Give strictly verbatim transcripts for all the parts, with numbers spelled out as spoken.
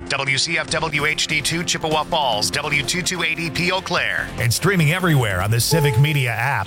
W C F W H D two Chippewa Falls, W two two eight E P Eau Claire. And streaming everywhere on the Civic Media app.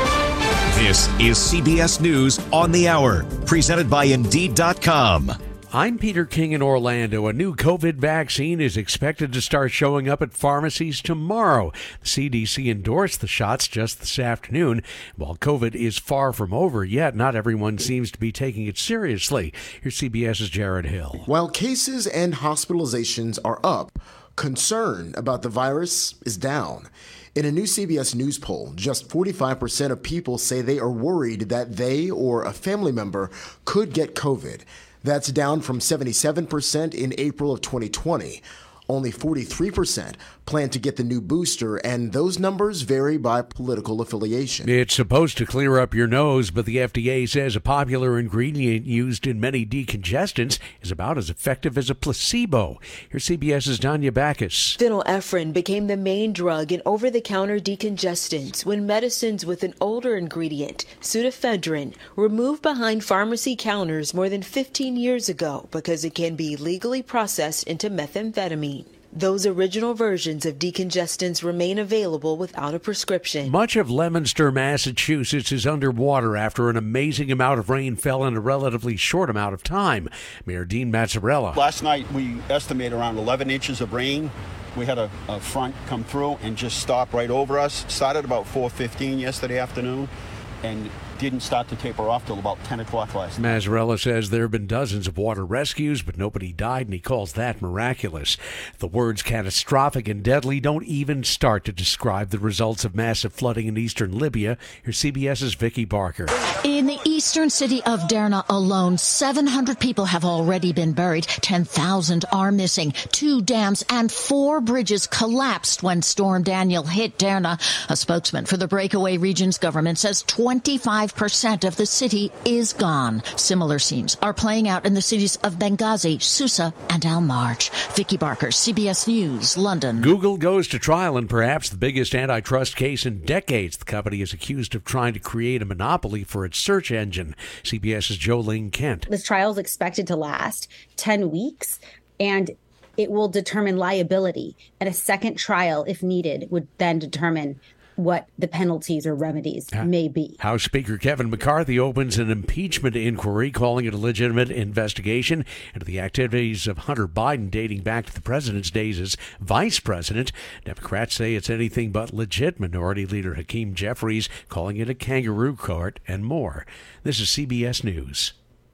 This is C B S News on the Hour, presented by Indeed dot com. I'm Peter King in Orlando. A new COVID vaccine is expected to start showing up at pharmacies tomorrow. The C D C endorsed the shots just this afternoon. While COVID is far from over yet, not everyone seems to be taking it seriously. Here's CBS's Jared Hill. While cases and hospitalizations are up, concern about the virus is down. In a new C B S News poll, just forty-five percent of people say they are worried that they or a family member could get COVID. That's down from seventy-seven percent in April of twenty twenty. Only forty-three percent plan to get the new booster, and those numbers vary by political affiliation. It's supposed to clear up your nose, but the F D A says a popular ingredient used in many decongestants is about as effective as a placebo. Here's CBS's Danya Backus. Phenylephrine became the main drug in over-the-counter decongestants when medicines with an older ingredient, pseudoephedrine, were moved behind pharmacy counters more than fifteen years ago because it can be legally processed into methamphetamine. Those original versions of decongestants remain available without a prescription. Much of Leominster, Massachusetts is underwater after an amazing amount of rain fell in a relatively short amount of time. Mayor Dean Mazzarella. Last night we estimated around eleven inches of rain. We had a, a front come through and just stop right over us. Started about four fifteen yesterday afternoon and didn't start to taper off till about ten o'clock last night. Mazzarella says there have been dozens of water rescues, but nobody died, and he calls that miraculous. The words catastrophic and deadly don't even start to describe the results of massive flooding in eastern Libya. Here's CBS's Vicki Barker. In the eastern city of Derna alone, seven hundred people have already been buried. ten thousand are missing. Two dams and four bridges collapsed when Storm Daniel hit Derna. A spokesman for the breakaway region's government says twenty-five percent of the city is gone. Similar scenes are playing out in the cities of Benghazi, Susa, and Al Marj. Vicki Barker, C B S News, London. Google goes to trial in perhaps the biggest antitrust case in decades. The company is accused of trying to create a monopoly for its search engine. CBS's Jolene Kent. This trial is expected to last ten weeks, and it will determine liability. And a second trial, if needed, would then determine what the penalties or remedies may be. House Speaker Kevin McCarthy opens an impeachment inquiry, calling it a legitimate investigation into the activities of Hunter Biden dating back to the president's days as vice president. Democrats say it's anything but legit. Minority Leader Hakeem Jeffries calling it a kangaroo court and more. This is C B S News.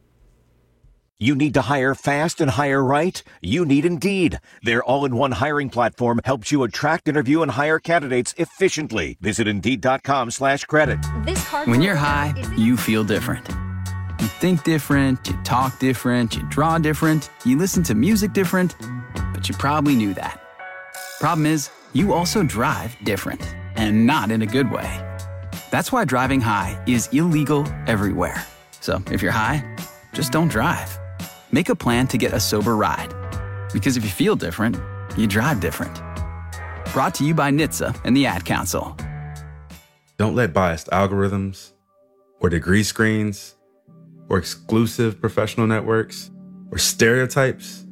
You need to hire fast and hire right? You need Indeed. Their all-in-one hiring platform helps you attract, interview, and hire candidates efficiently. Visit Indeed.com slash credit. When you're high, you feel different. You think different, you talk different, you draw different, you listen to music different, but you probably knew that. Problem is, you also drive different, and not in a good way. That's why driving high is illegal everywhere. So if you're high, just don't drive. Make a plan to get a sober ride. Because if you feel different, you drive different. Brought to you by N H T S A and the Ad Council. Don't let biased algorithms, or degree screens, or exclusive professional networks, or stereotypes.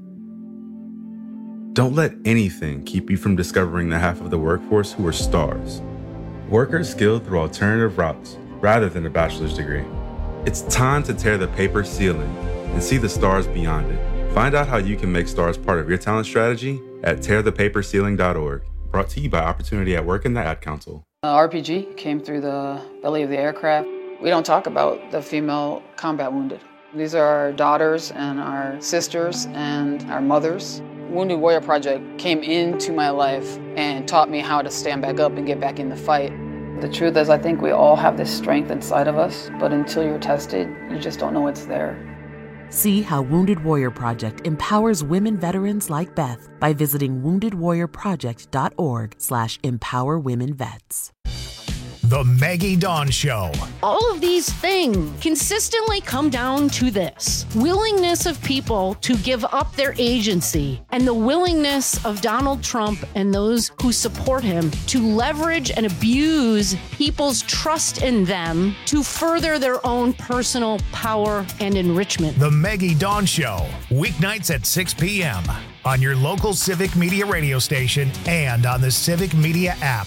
Don't let anything keep you from discovering the half of the workforce who are stars. Workers skilled through alternative routes rather than a bachelor's degree. It's time to tear the paper ceiling and see the stars beyond it. Find out how you can make stars part of your talent strategy at tear the paper ceiling dot org. Brought to you by Opportunity at Work and the Ad Council. Uh, R P G came through the belly of the aircraft. We don't talk about the female combat wounded. These are our daughters and our sisters and our mothers. Wounded Warrior Project came into my life and taught me how to stand back up and get back in the fight. The truth is, I think we all have this strength inside of us, but until you're tested, you just don't know it's there. See how Wounded Warrior Project empowers women veterans like Beth by visiting wounded warrior project dot org slash empower women vets. The Maggie Dawn Show. All of these things consistently come down to this: willingness of people to give up their agency, and the willingness of Donald Trump and those who support him to leverage and abuse people's trust in them to further their own personal power and enrichment. The Maggie Dawn Show, weeknights at six p.m. on your local Civic Media radio station and on the Civic Media app.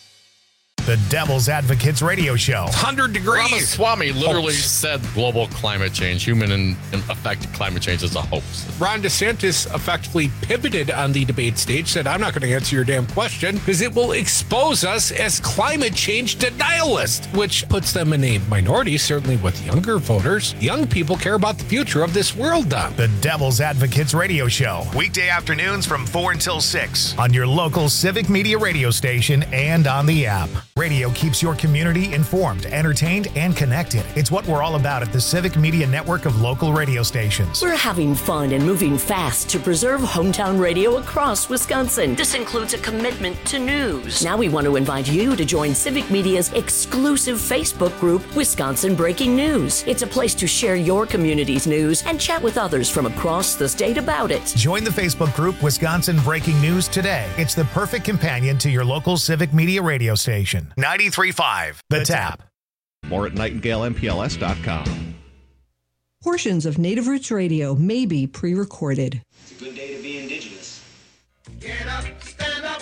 The Devil's Advocates radio show. one hundred degrees. Ramaswamy literally Hoax. said global climate change, human and affected climate change is a hoax. Ron DeSantis effectively pivoted on the debate stage, said, I'm not going to answer your damn question because it will expose us as climate change denialists, which puts them in a minority, certainly with younger voters. Young people care about the future of this world, Don. The Devil's Advocates radio show. Weekday afternoons from four until six. On your local Civic Media radio station and on the app. Radio keeps your community informed, entertained, and connected. It's what we're all about at the Civic Media network of local radio stations. We're having fun and moving fast to preserve hometown radio across Wisconsin. This includes a commitment to news. Now we want to invite you to join Civic Media's exclusive Facebook group, Wisconsin Breaking News. It's a place to share your community's news and chat with others from across the state about it. Join the Facebook group Wisconsin Breaking News today. It's the perfect companion to your local Civic Media radio station. ninety-three point five The Tap. More at nightingale m p l s dot com. Portions of Native Roots Radio may be pre-recorded. It's a good day to be indigenous. Get up, stand up.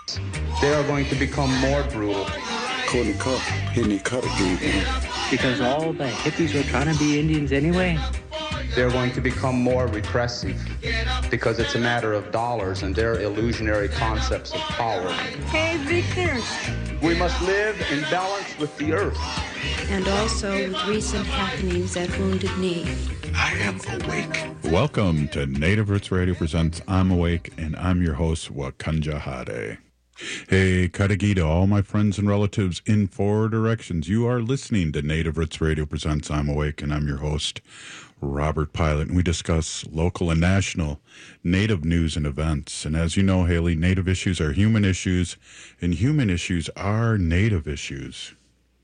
They are going to become more brutal. Couldn't cut, hitting cut again. Because all the hippies were trying to be Indians anyway. They're going to become more repressive because it's a matter of dollars and their illusionary concepts of power. Hey, Victor. We must live in balance with the earth. And also with recent happenings at Wounded Knee. I am awake. Welcome to Native Roots Radio presents I'm Awake, and I'm your host, Wakanja Hade. Hey, Kadagita, all my friends and relatives in four directions. You are listening to Native Roots Radio presents I'm Awake, and I'm your host, Robert Pilot, and we discuss local and national Native news and events. And as you know, Haley, Native issues are human issues, and human issues are Native issues.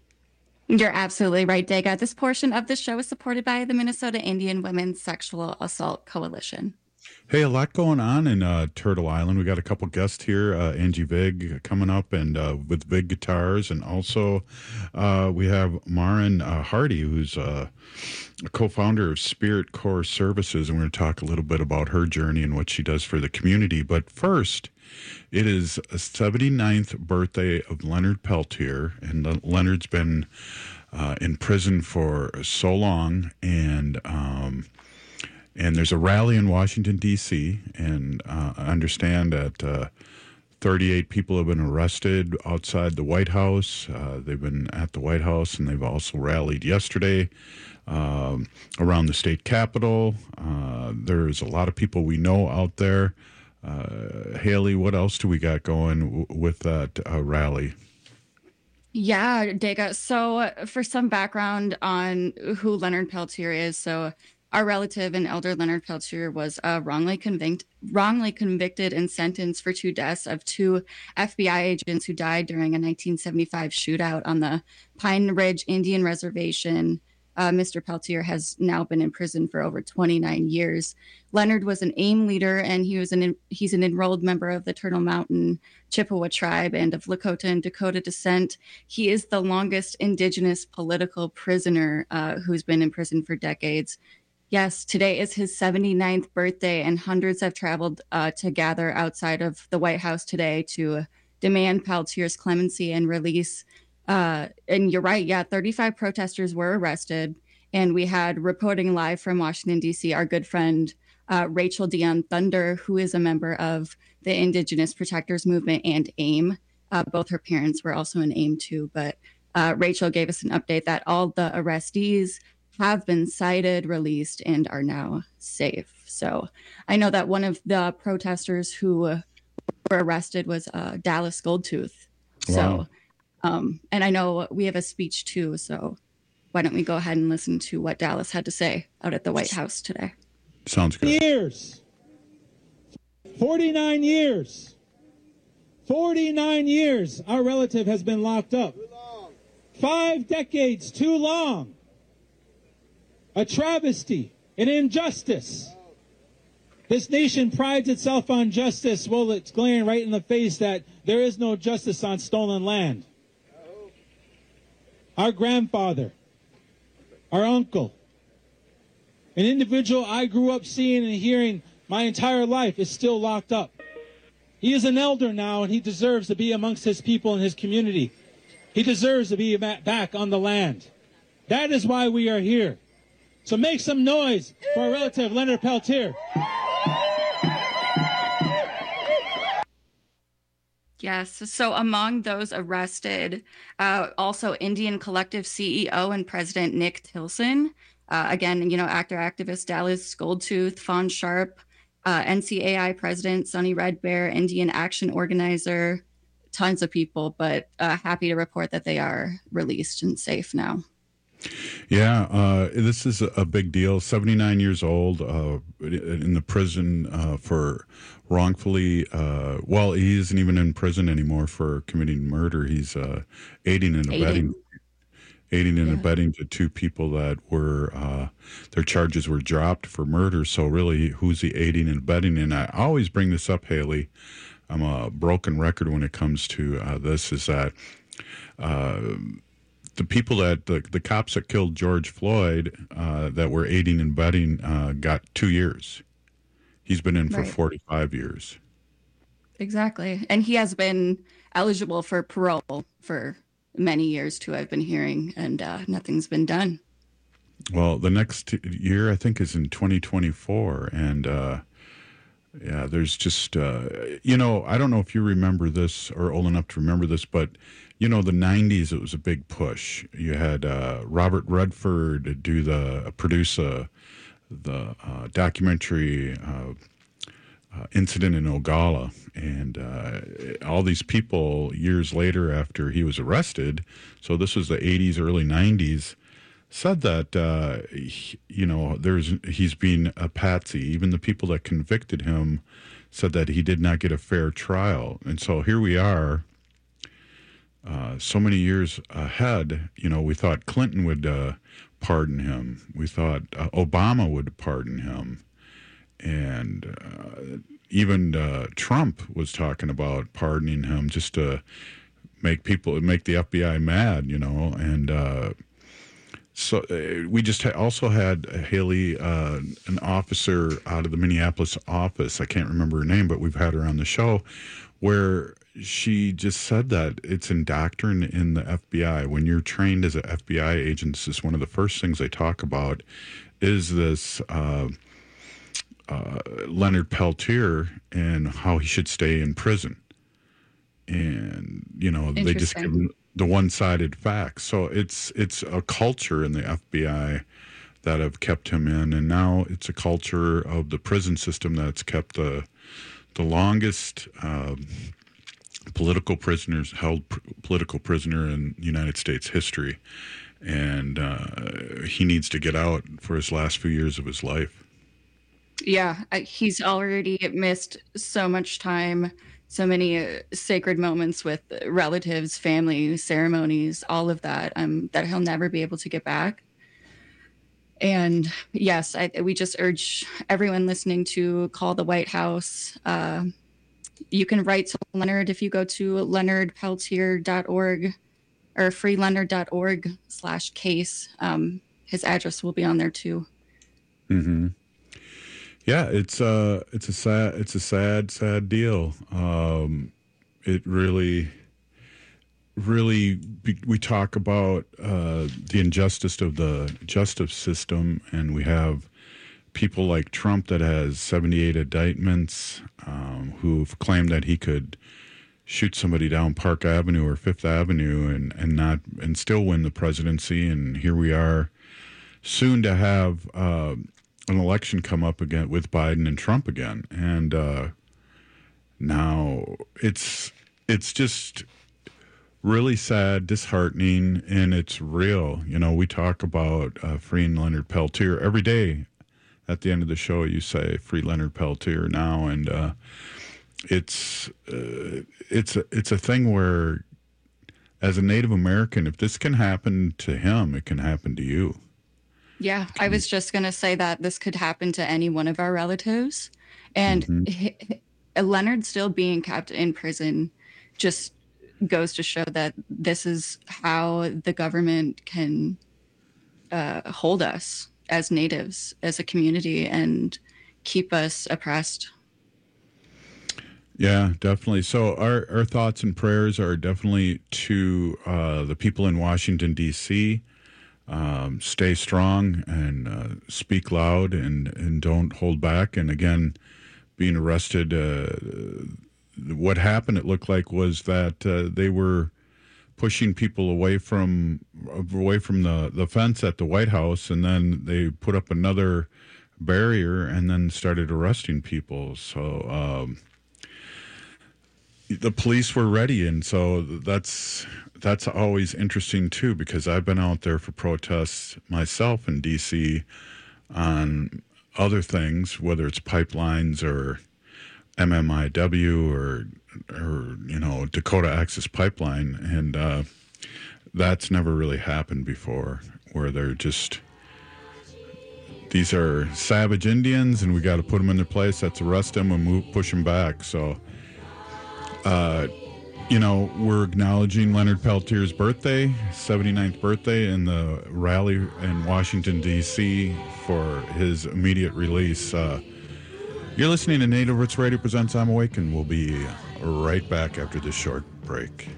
You're absolutely right, Dega. This portion of the show is supported by the Minnesota Indian Women's Sexual Assault Coalition. Hey, a lot going on in uh, Turtle Island. We got a couple guests here, uh, Angie Vig coming up, and uh, with Vig Guitars, and also uh, we have Marin uh, Hardy, who's uh, a co-founder of Spirit Core Services, and we're going to talk a little bit about her journey and what she does for the community. But first, it is a seventy-ninth birthday of Leonard Peltier, and Leonard's been uh, in prison for so long, and um, and there's a rally in Washington, D C, and uh, I understand that uh, thirty-eight people have been arrested outside the White House. Uh, they've been at the White House, and they've also rallied yesterday um, around the state capitol. Uh, there's a lot of people we know out there. Uh, Haley, what else do we got going w- with that uh, rally? Yeah, Dega. So for some background on who Leonard Peltier is, so our relative and elder Leonard Peltier was uh, wrongly convict- wrongly convicted and sentenced for two deaths of two F B I agents who died during a nineteen seventy-five shootout on the Pine Ridge Indian Reservation. Uh, Mister Peltier has now been in prison for over twenty-nine years. Leonard was an AIM leader, and he was an he's an enrolled member of the Turtle Mountain Chippewa tribe and of Lakota and Dakota descent. He is the longest indigenous political prisoner uh, who's been in prison for decades. Yes, today is his seventy-ninth birthday, and hundreds have traveled uh, to gather outside of the White House today to demand Peltier's clemency and release. Uh, and you're right, yeah, thirty-five protesters were arrested, and we had reporting live from Washington, D C, our good friend uh, Rachel Dion Thunder, who is a member of the Indigenous Protectors Movement and AIM. Uh, both her parents were also in AIM too, but uh, Rachel gave us an update that all the arrestees have been cited, released, and are now safe. So I know that one of the protesters who uh, were arrested was uh, Dallas Goldtooth. Wow. So, um, and I know we have a speech too. So why don't we go ahead and listen to what Dallas had to say out at the White House today? Sounds good. Years. forty-nine years. forty-nine years our relative has been locked up. Five decades too long. A travesty, an injustice. This nation prides itself on justice. Well, it's glaring right in the face that there is no justice on stolen land. Our grandfather, our uncle, an individual I grew up seeing and hearing my entire life is still locked up. He is an elder now, and he deserves to be amongst his people and his community. He deserves to be back on the land. That is why we are here. So make some noise for our relative, Leonard Peltier. Yes. So among those arrested, uh, also Indian Collective C E O and President Nick Tilson. Uh, again, you know, actor, activist Dallas Goldtooth, Fawn Sharp, uh, N C A I President Sonny Red Bear, Indian Action Organizer, tons of people, but uh, happy to report that they are released and safe now. Yeah, uh, this is a big deal. seventy-nine years old, uh, in the prison uh, for wrongfully, uh, well, he isn't even in prison anymore for committing murder. He's uh, aiding and abetting. Aiding and yeah. abetting to two people that were, uh, their charges were dropped for murder. So really, who's he aiding and abetting? And I always bring this up, Haley. I'm a broken record when it comes to uh, this, is that uh, the people that, the, the cops that killed George Floyd uh, that were aiding and abetting uh, got two years. He's been in for right. forty-five years. Exactly. And he has been eligible for parole for many years too, I've been hearing, and uh, nothing's been done. Well, the next year I think is in twenty twenty-four, and uh, yeah, there's just uh, you know, I don't know if you remember this or old enough to remember this, but you know, the nineties, it was a big push. You had uh, Robert Redford do the produce a, the uh, documentary. Uh, Uh, incident in Ogalla, and uh, all these people years later after he was arrested, so this was the eighties, early nineties, said that uh, he, you know, there's he's been a patsy. Even the people that convicted him said that he did not get a fair trial. And so here we are, uh, so many years ahead. You know, we thought Clinton would uh, pardon him. We thought uh, Obama would pardon him. And uh, even uh, Trump was talking about pardoning him just to make people, make the F B I mad, you know. And uh, so uh, we just ha- also had uh, Haley, uh, an officer out of the Minneapolis office. I can't remember her name, but we've had her on the show, where she just said that it's indoctrined in the F B I. When you're trained as an F B I agent, this is one of the first things they talk about is this uh, uh, Leonard Peltier and how he should stay in prison. And, you know, they just give him the one-sided facts. So it's it's a culture in the F B I that have kept him in, and now it's a culture of the prison system that's kept the the longest uh, political prisoners held pr- political prisoner in United States history, and uh, he needs to get out for his last few years of his life. Yeah, he's already missed so much time, so many uh, sacred moments with relatives, family, ceremonies, all of that, um, that he'll never be able to get back. And yes, I, we just urge everyone listening to call the White House. Uh, you can write to Leonard if you go to leonard peltier dot org or free leonard dot org slash case. Um, his address will be on there too. Mm-hmm. Yeah, it's a it's a sad it's a sad sad deal. Um, it really. Really, we talk about uh, the injustice of the justice system, and we have people like Trump that has seventy-eight indictments, um, who've claimed that he could shoot somebody down Park Avenue or Fifth Avenue and, and not and still win the presidency. And here we are, soon to have uh, an election come up again with Biden and Trump again, and uh, now it's it's just. Really sad, disheartening, and it's real. You know, we talk about uh, freeing Leonard Peltier every day. At the end of the show, you say "Free Leonard Peltier" now, and uh, it's uh, it's a, it's a thing where as a Native American, if this can happen to him, it can happen to you. Yeah, I was just going to say that this could happen to any one of our relatives. And mm-hmm. Leonard still being kept in prison just goes to show that this is how the government can uh, hold us as natives, as a community, and keep us oppressed. Yeah, definitely. So our, our thoughts and prayers are definitely to uh, the people in Washington, D C Um, stay strong and uh, speak loud and, and don't hold back. And again, being arrested, uh, what happened, it looked like, was that uh, they were pushing people away from away from the, the fence at the White House, and then they put up another barrier and then started arresting people. So um, the police were ready, and so that's that's always interesting too, because I've been out there for protests myself in D C on other things, whether it's pipelines or M M I W or or you know Dakota Access Pipeline, and uh, that's never really happened before, where they're just, these are savage Indians and we got to put them in their place. Let's arrest them and move, push them back. So, uh, you know, we're acknowledging Leonard Peltier's birthday, seventy-ninth birthday, and the rally in Washington, D C for his immediate release. Uh, you're listening to Native Roots Radio Presents I'm Awake, and we'll be right back after this short break.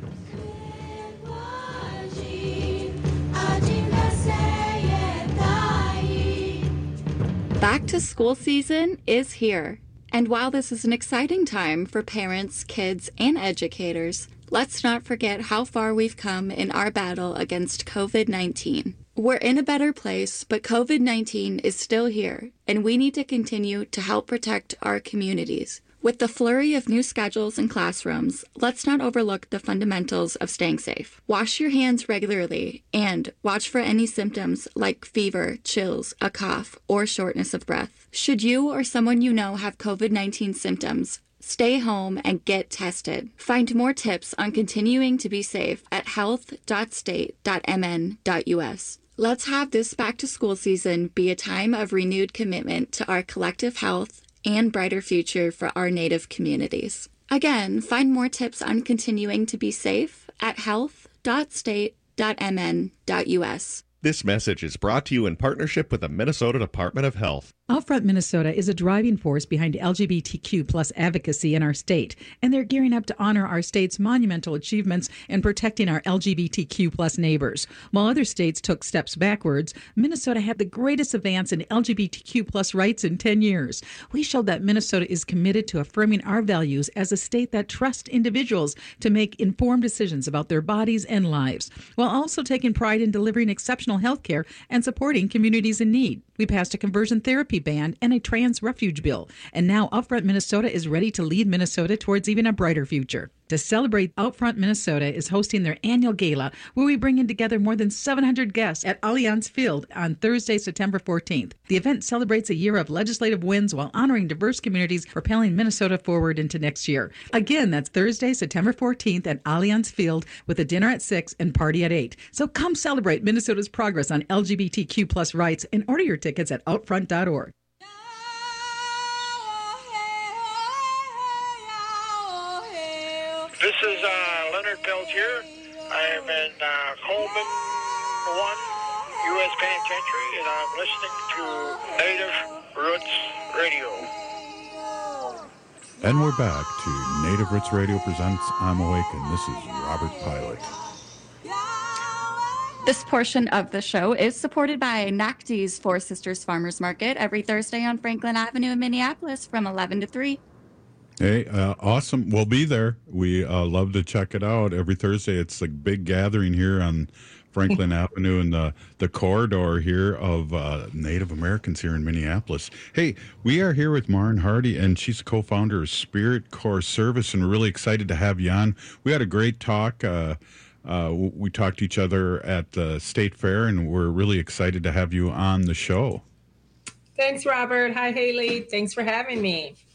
Back to school season is here. And while this is an exciting time for parents, kids, and educators, let's not forget how far we've come in our battle against covid nineteen. We're in a better place, but covid nineteen is still here, and we need to continue to help protect our communities. With the flurry of new schedules and classrooms, let's not overlook the fundamentals of staying safe. Wash your hands regularly and watch for any symptoms like fever, chills, a cough, or shortness of breath. Should you or someone you know have covid nineteen symptoms, stay home and get tested. Find more tips on continuing to be safe at health dot state dot m n dot u s. Let's have this back-to-school season be a time of renewed commitment to our collective health and brighter future for our Native communities. Again, find more tips on continuing to be safe at health dot state dot m n dot u s. This message is brought to you in partnership with the Minnesota Department of Health. Outfront Minnesota is a driving force behind L G B T Q plus advocacy in our state, and they're gearing up to honor our state's monumental achievements in protecting our L G B T Q plus neighbors. While other states took steps backwards, Minnesota had the greatest advance in L G B T Q plus rights in ten years. We showed that Minnesota is committed to affirming our values as a state that trusts individuals to make informed decisions about their bodies and lives, while also taking pride in delivering exceptional health care and supporting communities in need. We passed a conversion therapy ban and a trans refuge bill, and now Outfront Minnesota is ready to lead Minnesota towards even a brighter future. To celebrate, Outfront Minnesota is hosting their annual gala, where we bring in together more than seven hundred guests at Allianz Field on Thursday, September fourteenth. The event celebrates a year of legislative wins while honoring diverse communities, propelling Minnesota forward into next year. Again, that's Thursday, September fourteenth at Allianz Field, with a dinner at six and party at eight. So come celebrate Minnesota's progress on L G B T Q plus rights and order your tickets at outfront dot org. This is uh, Leonard Peltier. I am in uh, Coleman one U S Penitentiary, and I'm listening to Native Roots Radio. And we're back to Native Roots Radio Presents I'm Awake, and this is Robert Pilot. This portion of the show is supported by N A C D's Four Sisters Farmers Market every Thursday on Franklin Avenue in Minneapolis from eleven to three. Hey, uh, awesome. We'll be there. We uh, love to check it out. Every Thursday, it's a big gathering here on Franklin Avenue in the, the corridor here of uh, Native Americans here in Minneapolis. Hey, we are here with Maren Hardy, and she's co-founder of Spirit Corps Service, and we're really excited to have you on. We had a great talk. Uh, uh, we talked to each other at the State Fair, and we're really excited to have you on the show. Thanks, Robert. Hi, Haley. Thanks for having me.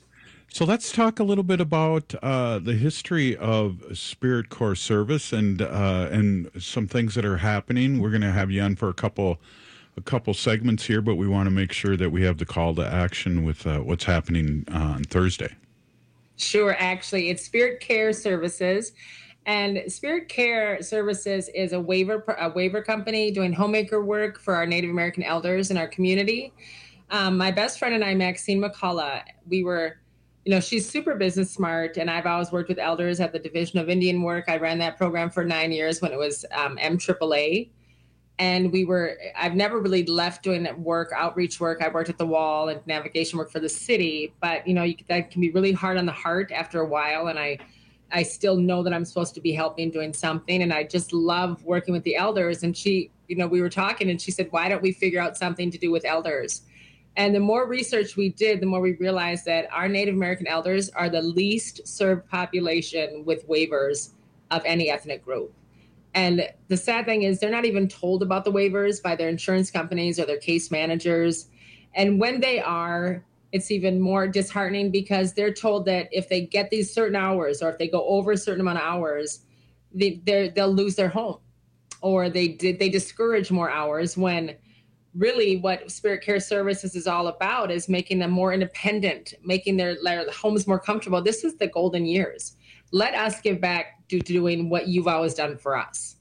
So let's talk a little bit about uh, the history of Spirit Corps service and uh, and some things that are happening. We're going to have you on for a couple a couple segments here, but we want to make sure that we have the call to action with uh, what's happening uh, on Thursday. Sure, actually, it's Spirit Care Services. And Spirit Care Services is a waiver a waiver company doing homemaker work for our Native American elders in our community. Um, my best friend and I, Maxine McCullough, we were, you know, she's super business smart, and I've always worked with elders at the Division of Indian Work. I ran that program for nine years when it was um, M triple A. And we were, I've never really left doing that work, outreach work. I worked at the wall and navigation work for the city, but, you know, you, that can be really hard on the heart after a while. And I I still know that I'm supposed to be helping, doing something. And I just love working with the elders. And she, you know, we were talking and she said, why don't we figure out something to do with elders? And the more research we did, the more we realized that our Native American elders are the least served population with waivers of any ethnic group. And the sad thing is they're not even told about the waivers by their insurance companies or their case managers. And when they are, it's even more disheartening because they're told that if they get these certain hours or if they go over a certain amount of hours, they, they'll lose their home, or they did they discourage more hours, when really what Spirit Care Services is all about is making them more independent, making their, their homes more comfortable. This is the golden years. Let us give back to doing what you've always done for us.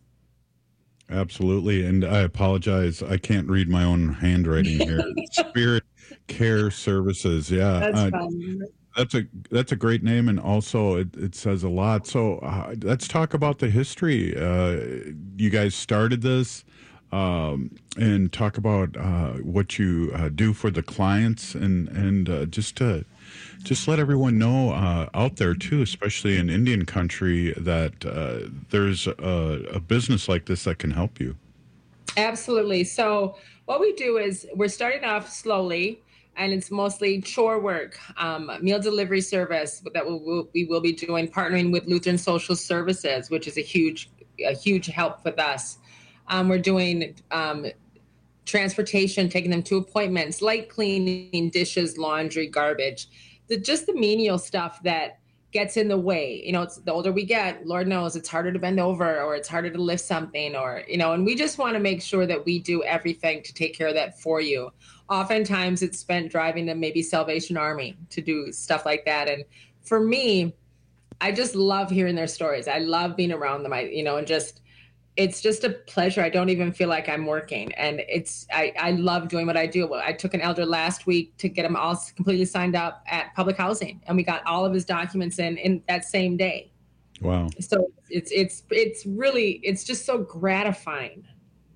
Absolutely. And I apologize. I can't read my own handwriting here. Spirit Care Services. Yeah. That's uh, fun. That's a that's a great name, and also it, it says a lot. So uh, let's talk about the history. Uh, you guys started this, um, and talk about uh, what you uh, do for the clients, and and uh, just to just let everyone know uh, out there too, especially in Indian country, that uh, there's a, a business like this that can help you. Absolutely. So what we do is we're starting off slowly, and it's mostly chore work, um, meal delivery service that we will, we will be doing, partnering with Lutheran Social Services, which is a huge, a huge help with us. Um, we're doing um, transportation, taking them to appointments, light cleaning, dishes, laundry, garbage, the, just the menial stuff that gets in the way. You know, it's the older we get, Lord knows it's harder to bend over, or it's harder to lift something, or, you know, and we just want to make sure that we do everything to take care of that for you. Oftentimes it's spent driving to maybe Salvation Army to do stuff like that. And for me, I just love hearing their stories. I love being around them. I, you know, and just, it's just a pleasure. I don't even feel like I'm working, and it's, I, I love doing what I do. I took an elder last week to get him all completely signed up at public housing, and we got all of his documents in, in that same day. Wow. So it's, it's, it's really, it's just so gratifying.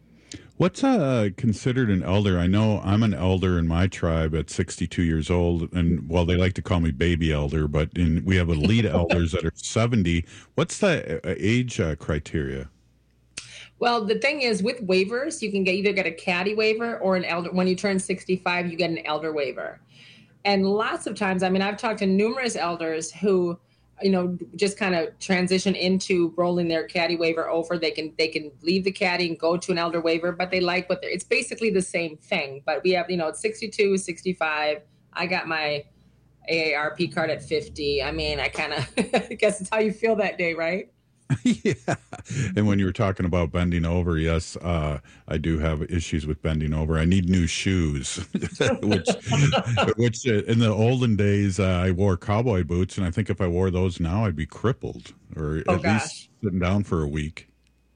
What's uh, considered an elder? I know I'm an elder in my tribe at sixty-two years old, and well, they like to call me baby elder, but in, we have elite elders that are seventy. What's the age uh, criteria? Well, the thing is, with waivers, you can get either get a caddy waiver or an elder. When you turn sixty-five, you get an elder waiver. And lots of times, I mean, I've talked to numerous elders who, you know, just kind of transition into rolling their caddy waiver over. They can they can leave the caddy and go to an elder waiver, but they like what they're, it's basically the same thing. But we have, you know, it's sixty-two, sixty-five. I got my A A R P card at fifty. I mean, I kind of, I guess it's how you feel that day, right? Yeah. And when you were talking about bending over, yes, uh, I do have issues with bending over. I need new shoes, which, which uh, in the olden days, uh, I wore cowboy boots. And I think if I wore those now, I'd be crippled, or oh, at gosh. least sitting down for a week.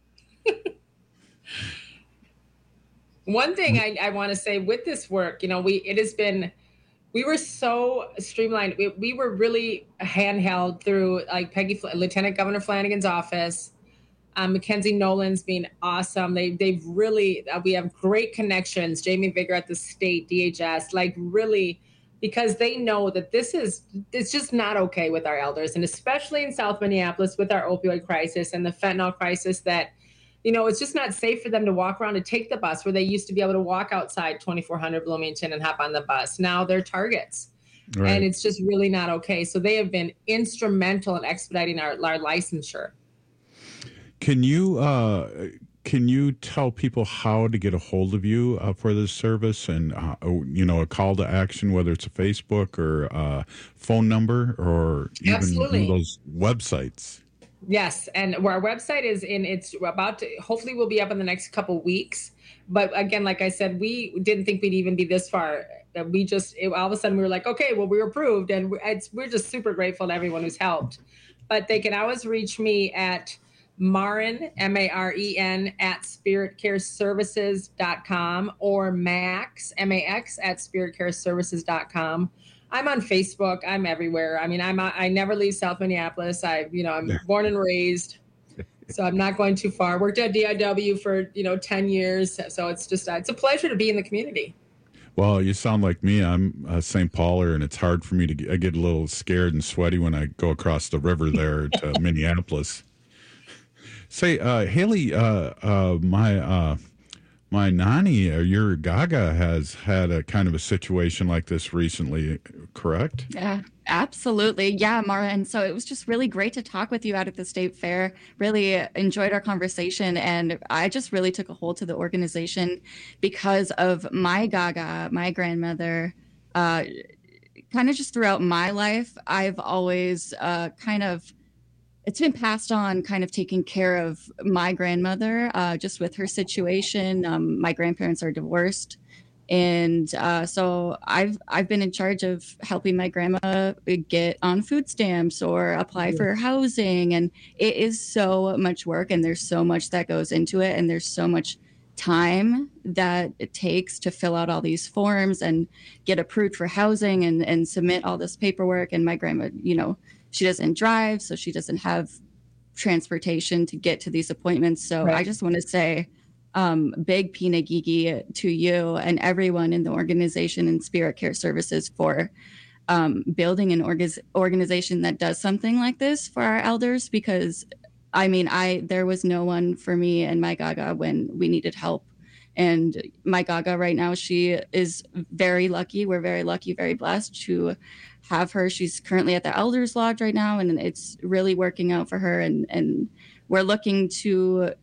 One thing I, I want to say with this work, you know, we, it has been, we were so streamlined. We, we were really handheld through like Peggy, Lieutenant Governor Flanagan's office, um, Mackenzie Nolan's being awesome. They, they've really, uh, we have great connections. Jamie Vigor at the state, D H S, like really, because they know that this is, it's just not okay with our elders. And especially in South Minneapolis with our opioid crisis and the fentanyl crisis, that, you know, it's just not safe for them to walk around and take the bus where they used to be able to walk outside twenty-four hundred Bloomington and hop on the bus. Now they're targets. Right. And it's just really not okay. So they have been instrumental in expediting our, our licensure. Can you uh, can you tell people how to get a hold of you uh, for this service, and uh, you know, a call to action, whether it's a Facebook or a phone number or even Absolutely. those websites? Yes, and our website is in. It's about to. Hopefully, we'll be up in the next couple weeks. But again, like I said, we didn't think we'd even be this far. We just it, all of a sudden we were like, okay, well, we were approved, and we- it's, we're just super grateful to everyone who's helped. But they can always reach me at Maren, M A R E N, at spirit care services dot com or Max, M A X, at spirit care services dot com. I'm on Facebook. I'm everywhere. I mean, I'm I never leave South Minneapolis. I, you know, I'm born and raised, so I'm not going too far. Worked at D I W for, you know, ten years. So it's just, it's a pleasure to be in the community. Well, you sound like me. I'm a Saint Pauler, and it's hard for me to get, I get a little scared and sweaty when I go across the river there to Minneapolis. Say, uh, Haley, uh, uh, my uh, my nanny, or your Gaga, has had a kind of a situation like this recently, correct? Yeah, absolutely. Yeah, Mara. And so it was just really great to talk with you out at the state fair. Really enjoyed our conversation. And I just really took a hold to the organization because of my Gaga, my grandmother. Uh, kind of just throughout my life, I've always uh, kind of, it's been passed on kind of taking care of my grandmother, uh, just with her situation. Um, my grandparents are divorced. And uh, so I've I've been in charge of helping my grandma get on food stamps or apply for housing. And it is so much work, and there's so much that goes into it. And there's so much time that it takes to fill out all these forms and get approved for housing and, and submit all this paperwork. And my grandma, you know, she doesn't drive, so she doesn't have transportation to get to these appointments. So Right. I just want to say um, big Pinagigi to you and everyone in the organization and Spirit Care Services for um, building an org- organization that does something like this for our elders. Because, I mean, I there was no one for me and my Gaga when we needed help. And my Gaga right now, she is very lucky. We're very lucky, very blessed to have her. She's currently at the Elders Lodge right now, and it's really working out for her. And, and we're looking to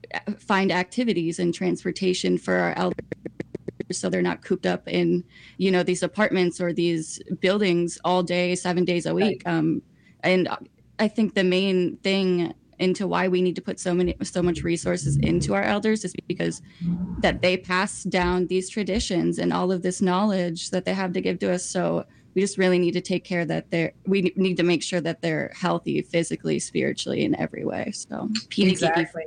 find activities and transportation for our elders so they're not cooped up in, you know, these apartments or these buildings all day, seven days a week. Right. Um, and I think the main thing into why we need to put so many so much resources into our elders is because that they pass down these traditions and all of this knowledge that they have to give to us. So we just really need to take care that they're we need to make sure that they're healthy physically, spiritually, in every way. So Exactly.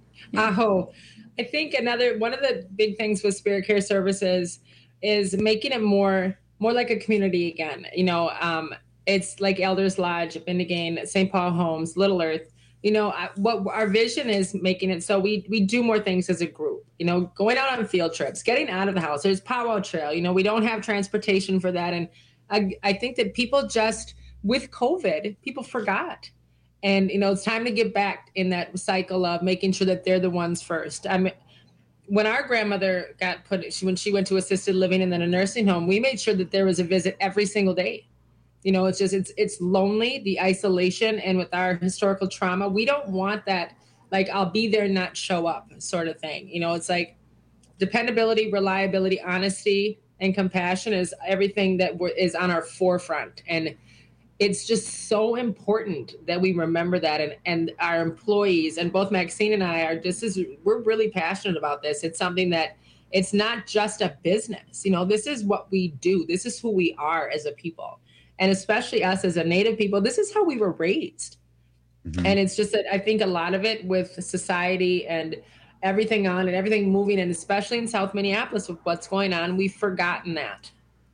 Aho. I think another one of the big things with Spirit Care Services is making it more more like a community again. You know, um, it's like Elders Lodge, Bendigain, Saint Paul Homes, Little Earth. You know, I, what our vision is making it so we we do more things as a group. You know, going out on field trips, getting out of the house. There's Powwow Trail. You know, we don't have transportation for that, and I I think that people just with COVID, people forgot. And, you know, it's time to get back in that cycle of making sure that they're the ones first. I mean, when our grandmother got put, she, when she went to assisted living and then a nursing home, we made sure that there was a visit every single day. You know, it's just, it's, it's lonely, the isolation. And with our historical trauma, we don't want that, like, I'll be there, not show up sort of thing. You know, it's like dependability, reliability, honesty, and compassion is everything that we're, is on our forefront. And it's just so important that we remember that, and, and our employees, and both Maxine and I are just as, we're really passionate about this. It's something that it's not just a business. You know, this is what we do. This is who we are as a people. And especially us as a Native people, this is how we were raised. Mm-hmm. And it's just that I think a lot of it with society and everything on and everything moving, and especially in South Minneapolis with what's going on, we've forgotten that.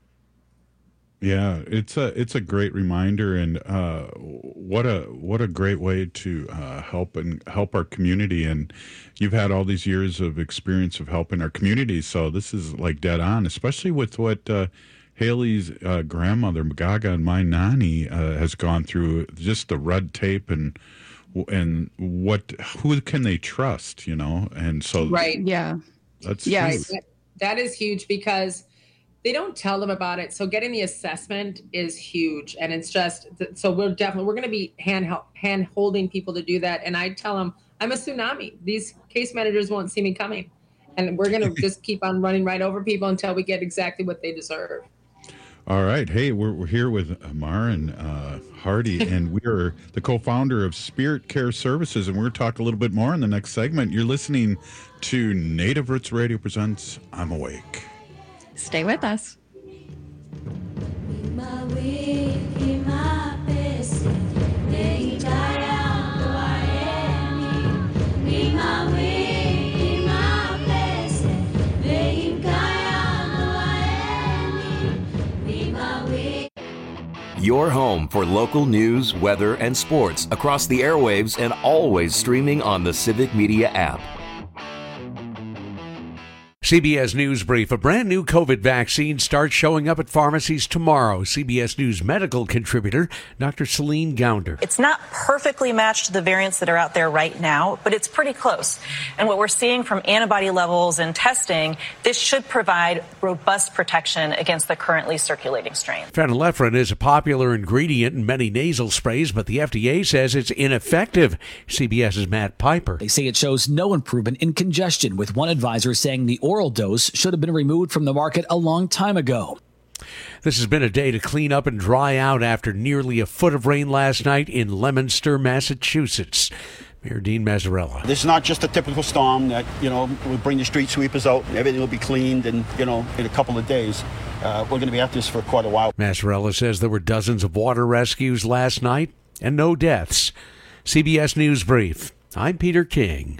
Yeah, it's a it's a great reminder, and uh, what a what a great way to uh, help and help our community. And you've had all these years of experience of helping our community, so this is like dead on, especially with what uh, Haley's uh, grandmother Gaga and my nanny uh, has gone through. Just the red tape and and what who can they trust, you know? And so right, yeah, that's yeah, huge. that, that is huge because they don't tell them about it. So getting the assessment is huge. And it's just, so we're definitely, we're going to be hand hand holding people to do that. And I tell them, I'm a tsunami. These case managers won't see me coming. And we're going to just keep on running right over people until we get exactly what they deserve. All right. Hey, we're, we're here with Maren uh, Hardy, and we are the co-founder of Spirit Care Services, and we're going to talk a little bit more in the next segment. You're listening to Native Roots Radio presents I'm Awake. Stay with us. Your home for local news, weather, and sports across the airwaves and always streaming on the Civic Media app. C B S News Brief. A brand new COVID vaccine starts showing up at pharmacies tomorrow. C B S News medical contributor Doctor Celine Gounder. It's not perfectly matched to the variants that are out there right now, but it's pretty close. And what we're seeing from antibody levels and testing, this should provide robust protection against the currently circulating strain. Phenylephrine is a popular ingredient in many nasal sprays, but the F D A says it's ineffective. CBS's Matt Piper. They say it shows no improvement in congestion, with one advisor saying the oral dose should have been removed from the market a long time ago. This has been a day to clean up and dry out after nearly a foot of rain last night in Leominster, Massachusetts. Mayor Dean Mazzarella. This is not just a typical storm that, you know, will bring the street sweepers out and everything will be cleaned and, you know, in a couple of days. Uh, we're going to be at this for quite a while. Mazzarella says there were dozens of water rescues last night and no deaths. C B S News Brief. I'm Peter King.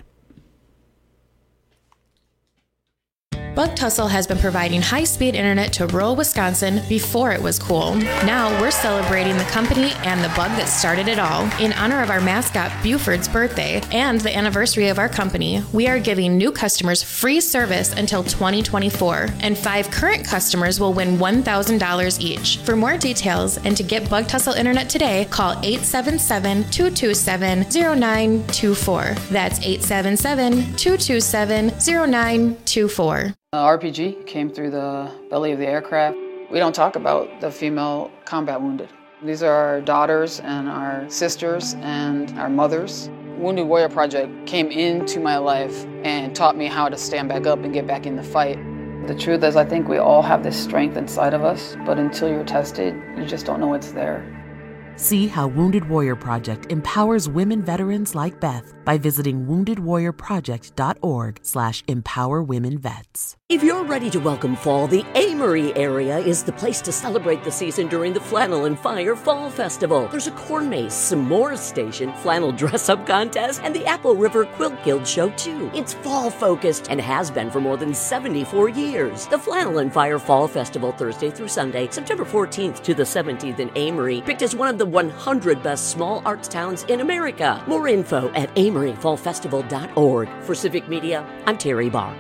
Bug Tussle has been providing high-speed internet to rural Wisconsin before it was cool. Now we're celebrating the company and the bug that started it all. In honor of our mascot Buford's birthday and the anniversary of our company, we are giving new customers free service until twenty twenty-four, and five current customers will win one thousand dollars each. For more details and to get Bug Tussle internet today, call eight seven seven, two two seven, zero nine two four. That's eight seven seven, two two seven, zero nine two four. Uh, R P G came through the belly of the aircraft. We don't talk about the female combat wounded. These are our daughters and our sisters and our mothers. Wounded Warrior Project came into my life and taught me how to stand back up and get back in the fight. The truth is, I think we all have this strength inside of us, but until you're tested, you just don't know it's there. See how Wounded Warrior Project empowers women veterans like Beth by visiting wounded warrior project dot org slash empower women vets. If you're ready to welcome fall, the Amory area is the place to celebrate the season during the Flannel and Fire Fall Festival. There's a corn maze, s'more station, flannel dress-up contest, and the Apple River Quilt Guild show, too. It's fall-focused and has been for more than seventy-four years. The Flannel and Fire Fall Festival, Thursday through Sunday, September fourteenth to the seventeenth in Amory, picked as one of the one hundred best small arts towns in America. More info at amory fall festival dot org. For Civic Media, I'm Terry Barr.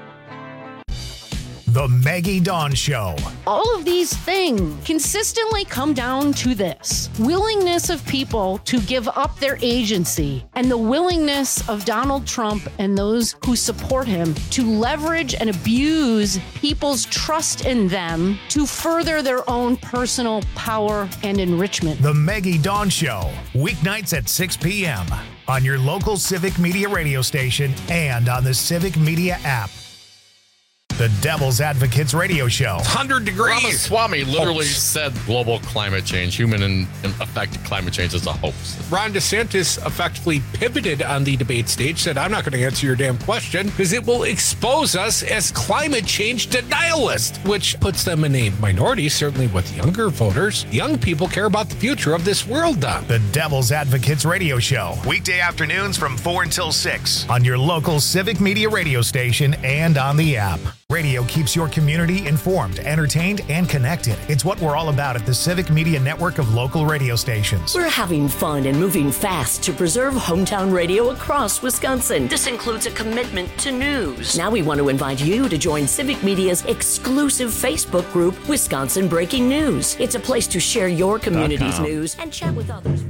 The Maggie Dawn Show. All of these things consistently come down to this: willingness of people to give up their agency, and the willingness of Donald Trump and those who support him to leverage and abuse people's trust in them to further their own personal power and enrichment. The Maggie Dawn Show, weeknights at six p.m. on your local Civic Media radio station and on the Civic Media app. The Devil's Advocates Radio Show. one hundred degrees. Ramaswamy literally hoax. said global climate change, human and affected climate change is a hoax. Ron DeSantis effectively pivoted on the debate stage, said, I'm not going to answer your damn question because it will expose us as climate change denialists, which puts them in a minority, certainly with younger voters. Young people care about the future of this world, Don. The Devil's Advocates Radio Show. Weekday afternoons from four until six on your local Civic Media radio station and on the app. Radio keeps your community informed, entertained, and connected. It's what we're all about at the Civic Media network of local radio stations. We're having fun and moving fast to preserve hometown radio across Wisconsin. This includes a commitment to news. Now we want to invite you to join Civic Media's exclusive Facebook group, Wisconsin Breaking News. It's a place to share your community's news and chat with others.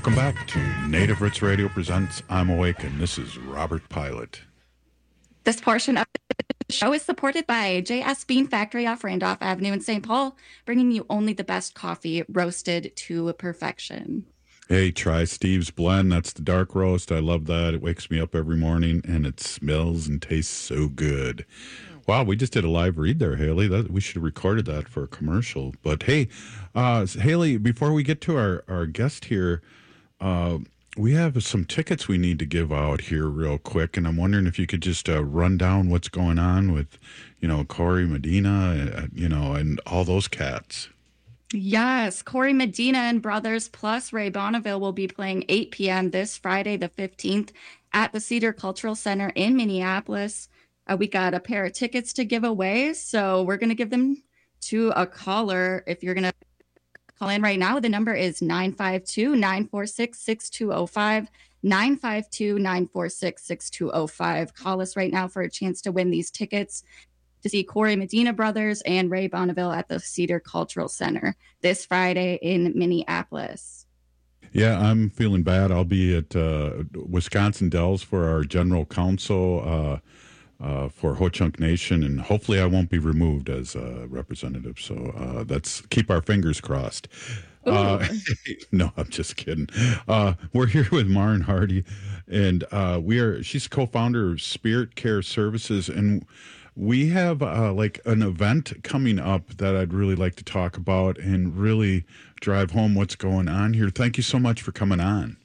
Welcome back to Native Roots Radio presents I'm Awake, and this is Robert Pilot. This portion of the show is supported by J S Bean Factory off Randolph Avenue in Saint Paul, bringing you only the best coffee roasted to perfection. Hey, try Steve's Blend. That's the dark roast. I love that. It wakes me up every morning, and it smells and tastes so good. Wow, we just did a live read there, Haley. That, we should have recorded that for a commercial. But hey, uh, Haley, before we get to our, our guest here, uh, we have some tickets we need to give out here real quick. And I'm wondering if you could just uh, run down what's going on with, you know, Corey Medina, uh, you know, and all those cats. Yes, Corey Medina and Brothers plus Ray Bonneville will be playing eight p.m. this Friday, the fifteenth, at the Cedar Cultural Center in Minneapolis. Uh, we got a pair of tickets to give away, so we're going to give them to a caller. If you're going to call in right now, the number is nine five two, nine four six, six two zero five, nine five two, nine four six, six two zero five. Call us right now for a chance to win these tickets to see Corey Medina Brothers and Ray Bonneville at the Cedar Cultural Center this Friday in Minneapolis. Yeah, I'm feeling bad. I'll be at uh, Wisconsin Dells for our general council uh Uh, for Ho-Chunk Nation, and hopefully I won't be removed as a representative. So uh, let's keep our fingers crossed. Uh, no, I'm just kidding. Uh, we're here with Maren Hardy, and uh, we are. She's co-founder of Spirit Care Services, and we have uh, like an event coming up that I'd really like to talk about and really drive home what's going on here. Thank you so much for coming on,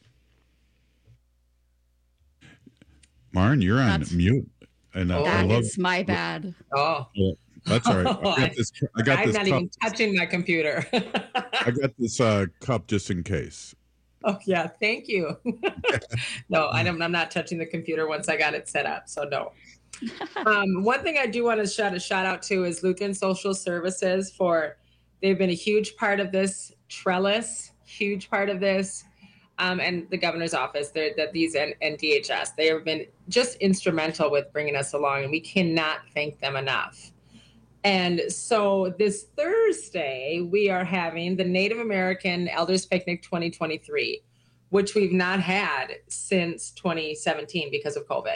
Maren. You're on That's- mute. And uh, That I love, is my bad. Oh, yeah, that's all right. I got this. I got I'm this not cup. even touching my computer. I got this uh, cup just in case. Oh yeah, thank you. No, I'm, I'm not touching the computer once I got it set up. So no. Um, one thing I do want to shout a shout out to is Lutheran Social Services for they've been a huge part of this trellis, huge part of this. Um, and the governor's office, that these and, and D H S, they have been just instrumental with bringing us along, and we cannot thank them enough. And so this Thursday, we are having the Native American Elders Picnic twenty twenty-three, which we've not had since twenty seventeen because of COVID.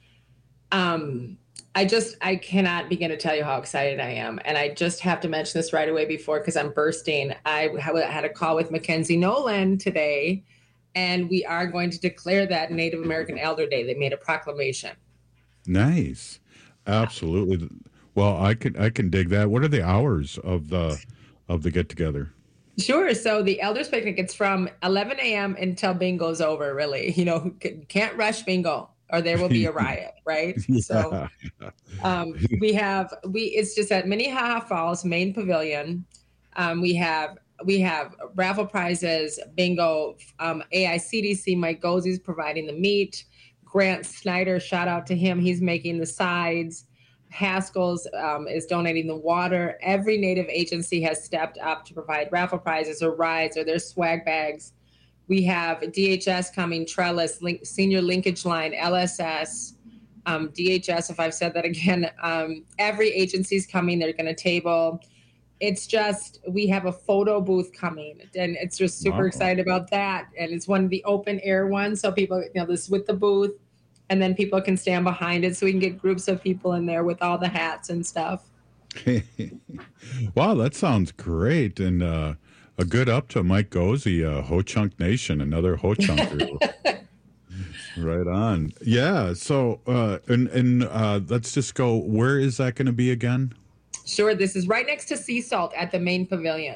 Um, I just, I cannot begin to tell you how excited I am. And I just have to mention this right away before, because I'm bursting. I had a call with Mackenzie Nolan today, and we are going to declare that Native American Elder Day. They made a proclamation. Nice. Absolutely. Well, I can I can dig that. What are the hours of the of the get together? Sure. So the Elders Picnic, it's from eleven a.m. until bingo's over, really. You know, can't rush bingo or there will be a riot, right? Yeah. So um, we have, we it's just at Minnehaha Falls Main Pavilion. Um, we have We have raffle prizes, bingo, um, A I C D C, Mike Gozzi's providing the meat. Grant Snyder, shout out to him. He's making the sides. Haskell's um, is donating the water. Every Native agency has stepped up to provide raffle prizes or rides or their swag bags. We have D H S coming, Trellis, link, Senior Linkage Line, L S S, um, D H S, if I've said that again. Um, every agency's coming. They're going to table. It's just, we have a photo booth coming, and it's just super Wow. excited about that. And it's one of the open air ones. So people, you know, this with the booth, and then people can stand behind it so we can get groups of people in there with all the hats and stuff. Wow, that sounds great. And uh, a good up to Mike Gozzi, uh, Ho-Chunk Nation, another Ho-Chunker. Right on. Yeah. So, uh, and, and uh, let's just go, where is that going to be again? Sure. This is right next to Sea Salt at the main pavilion.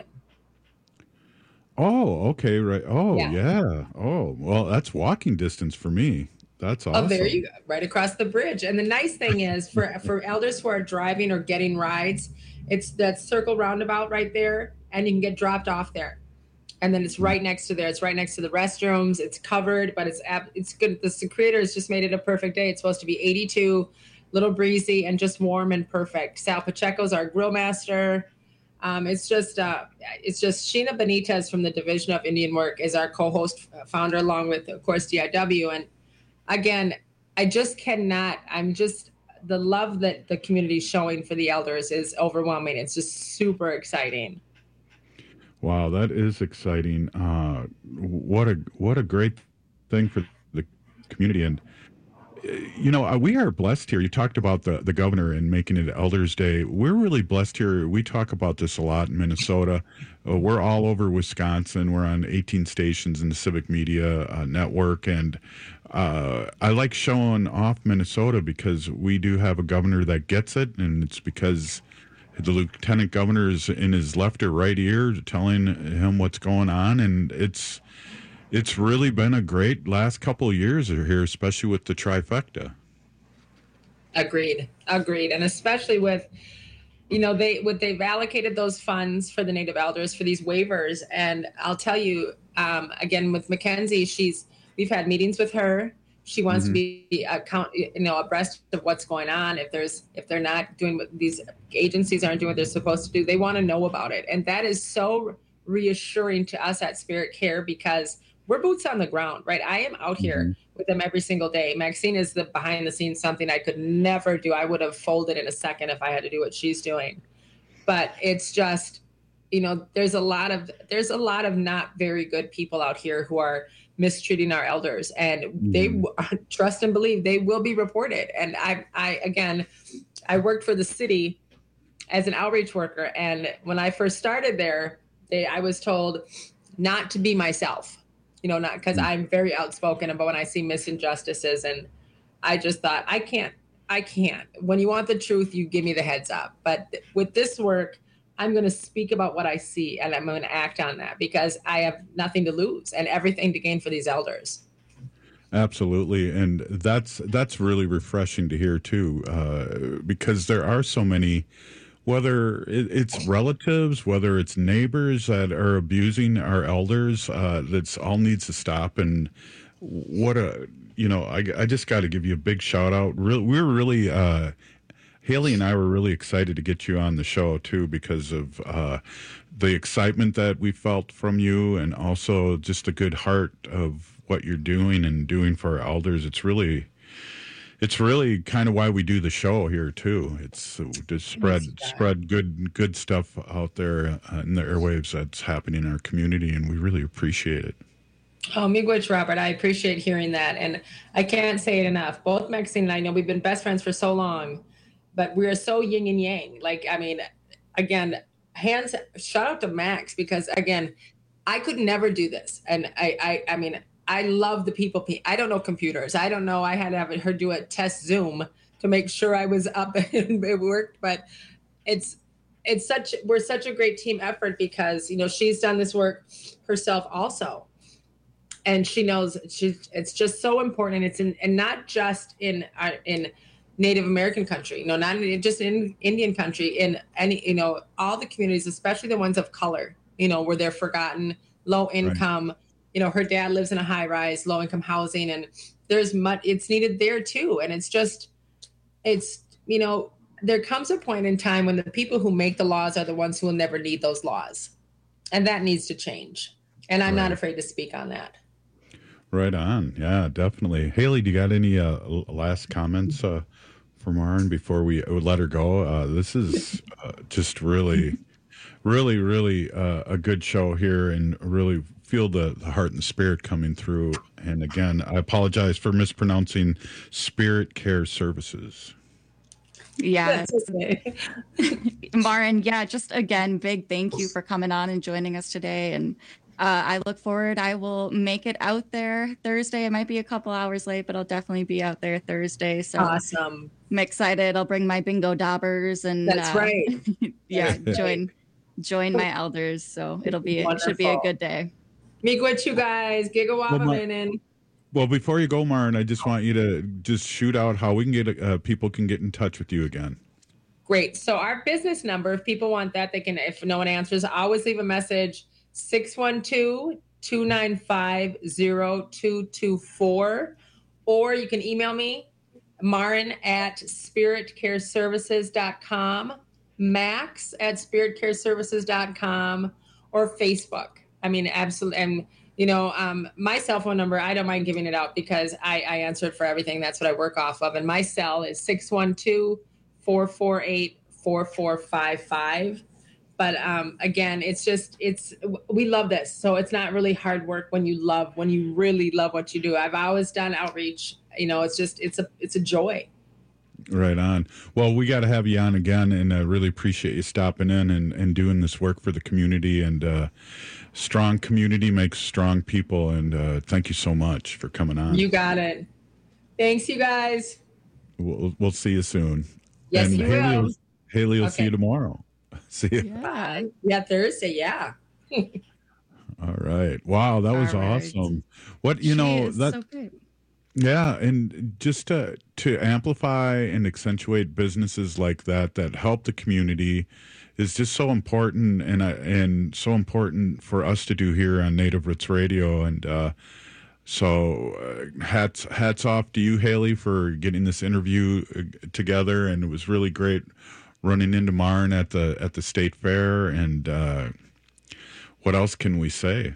Oh, okay. Right. Oh, Yeah. yeah. Oh, well, that's walking distance for me. That's awesome. Oh, there you go, right across the bridge. And the nice thing is for for elders who are driving or getting rides, it's that circle roundabout right there, and you can get dropped off there. And then it's right next to there. It's right next to the restrooms. It's covered, but it's ab- it's good. The creator has just made it a perfect day. It's supposed to be eighty-two, little breezy, and just warm and perfect. Sal Pacheco's our grill master. Um, it's just uh, it's just Sheena Benitez from the Division of Indian Work is our co-host, uh, founder, along with, of course, D I W. And again, I just cannot, I'm just, the love that the community is showing for the elders is overwhelming. It's just super exciting. Wow, that is exciting. Uh, what a what a great thing for the community. And you know, uh, we are blessed here. You talked about the, the governor and making it Elders Day. We're really blessed here. We talk about this a lot in Minnesota. Uh, we're all over Wisconsin. We're on eighteen stations in the Civic Media uh, Network. And uh, I like showing off Minnesota because we do have a governor that gets it. And it's because the lieutenant governor is in his left or right ear telling him what's going on. And it's It's really been a great last couple of years here, especially with the trifecta. Agreed. Agreed. And especially with, you know, they what they've allocated those funds for the Native Elders for these waivers. And I'll tell you, um, again, with Mackenzie, she's we've had meetings with her. She wants mm-hmm. to be account, you know, abreast of what's going on. If there's if they're not doing what these agencies aren't doing what they're supposed to do, they want to know about it. And that is so reassuring to us at Spirit Care because we're boots on the ground, right? I am out here mm-hmm. with them every single day. Maxine is the behind the scenes, something I could never do. I would have folded in a second if I had to do what she's doing. But it's just, you know, there's a lot of there's a lot of not very good people out here who are mistreating our elders, and mm-hmm. they trust and believe they will be reported. And I, I again, I worked for the city as an outreach worker, and when I first started there, they, I was told not to be myself. You know, not because I'm very outspoken about when I see misinjustices. And I just thought, I can't, I can't. When you want the truth, you give me the heads up. But th- with this work, I'm going to speak about what I see and I'm going to act on that because I have nothing to lose and everything to gain for these elders. Absolutely. And that's that's really refreshing to hear, too, uh, because there are so many, whether it's relatives, whether it's neighbors that are abusing our elders, uh, that's all needs to stop. And what a, you know, I, I just got to give you a big shout out. Re- we're really, uh, Haley and I were really excited to get you on the show, too, because of uh, the excitement that we felt from you and also just the good heart of what you're doing and doing for our elders. It's really... It's really kind of why we do the show here too. It's to spread spread good good stuff out there uh, in the airwaves that's happening in our community, and we really appreciate it. Oh, miigwech, Robert. I appreciate hearing that, and I can't say it enough. Both Maxine and I know we've been best friends for so long, but we are so yin and yang. Like, I mean, again, hands shout out to Max because again, I could never do this, and I, I, I mean. I love the people. I don't know computers. I don't know. I had to have her do a test Zoom to make sure I was up and it worked. But it's it's such we're such a great team effort because you know she's done this work herself also, and she knows she's. It's just so important. It's in and not just in uh, in Native American country. You know, not in, just in Indian country. In any you know all the communities, especially the ones of color. You know, where they're forgotten, low income. Right. You know, her dad lives in a high rise, low income housing, and there's much, it's needed there too. And it's just, it's, you know, there comes a point in time when the people who make the laws are the ones who will never need those laws. And that needs to change. And I'm right. not afraid to speak on that. Right on. Yeah, definitely. Haley, do you got any uh, last comments uh, for Maren before we let her go? Uh, this is uh, just really, really, really uh, a good show here and really feel the, the heart and the spirit coming through. And again, I apologize for mispronouncing Spirit Care Services. Yeah. Okay. Maren, yeah, just again, big thank you for coming on and joining us today. And uh, I look forward. I will make it out there Thursday. It might be a couple hours late, but I'll definitely be out there Thursday. So awesome. I'm excited. I'll bring my bingo daubers and that's uh, right. yeah, join join my elders. So it'll be it should be a good day. Miigwech, you guys. Gigawaba well, Minin. Well, before you go, Maren, I just want you to just shoot out how we can get uh, people can get in touch with you again. Great. So our business number, if people want that, they can, if no one answers, always leave a message, six one two, two nine five, zero two two four. Or you can email me, Maren at spirit care services dot com, Max at spirit care services dot com, or Facebook. I mean, absolutely. And, you know, um, my cell phone number, I don't mind giving it out because I, I answer it for everything. That's what I work off of. And my cell is six one two, four four eight, four four five five. But um, again, it's just, it's, we love this. So it's not really hard work when you love, when you really love what you do. I've always done outreach. You know, it's just, it's a, it's a joy. Right on. Well, we got to have you on again, and I really appreciate you stopping in and, and doing this work for the community. And uh, strong community makes strong people. And uh, thank you so much for coming on. You got it. Thanks, you guys. We'll, we'll see you soon. Yes, and you Haley will. Haley will Okay. see you tomorrow. See you. Yeah, yeah Thursday, yeah. All right. Wow, that was All right. awesome. What you know that so great. yeah, and just to to amplify and accentuate businesses like that that help the community is just so important, and uh, and so important for us to do here on Native Roots Radio. And uh, so uh, hats hats off to you, Haley, for getting this interview uh, together, and it was really great running into Marn at the at the state fair. And uh, what else can we say?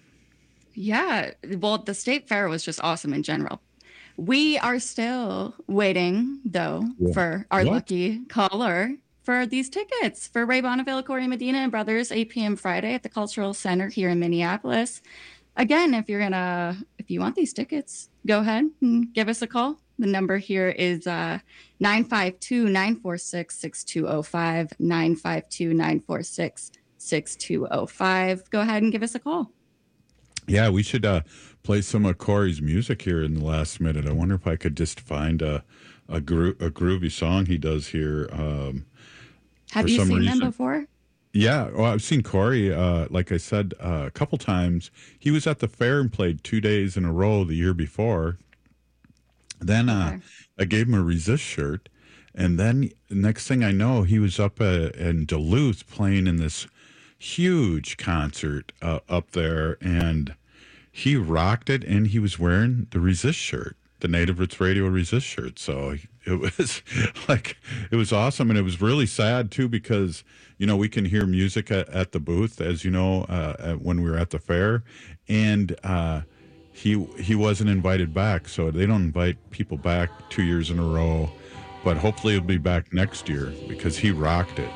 Yeah. Well, the state fair was just awesome in general. We are still waiting, though, Yeah. for our What? lucky caller for these tickets for Ray Bonneville, Corey Medina, and Brothers, eight p.m. Friday at the Cultural Center here in Minneapolis. Again, if you're gonna, if you want these tickets, go ahead and give us a call. The number here is uh, nine five two, nine four six, six two zero five, nine five two, nine four six, six two zero five. Go ahead and give us a call. Yeah, we should uh, play some of Corey's music here in the last minute. I wonder if I could just find a a, gro- a groovy song he does here. Um, Have for you some seen reason. them before? Yeah, well, I've seen Corey, uh, like I said, uh, a couple times. He was at the fair and played two days in a row the year before. Then uh, I gave him a Resist shirt. And then next thing I know, he was up uh, in Duluth playing in this huge concert uh, up there. And he rocked it, and he was wearing the Resist shirt, the Native Roots Radio Resist shirt. So it was like, it was awesome. And it was really sad, too, because, you know, we can hear music at, at the booth, as you know, uh, at, when we were at the fair. And uh, he he wasn't invited back. So they don't invite people back two years in a row. But hopefully he'll be back next year because he rocked it.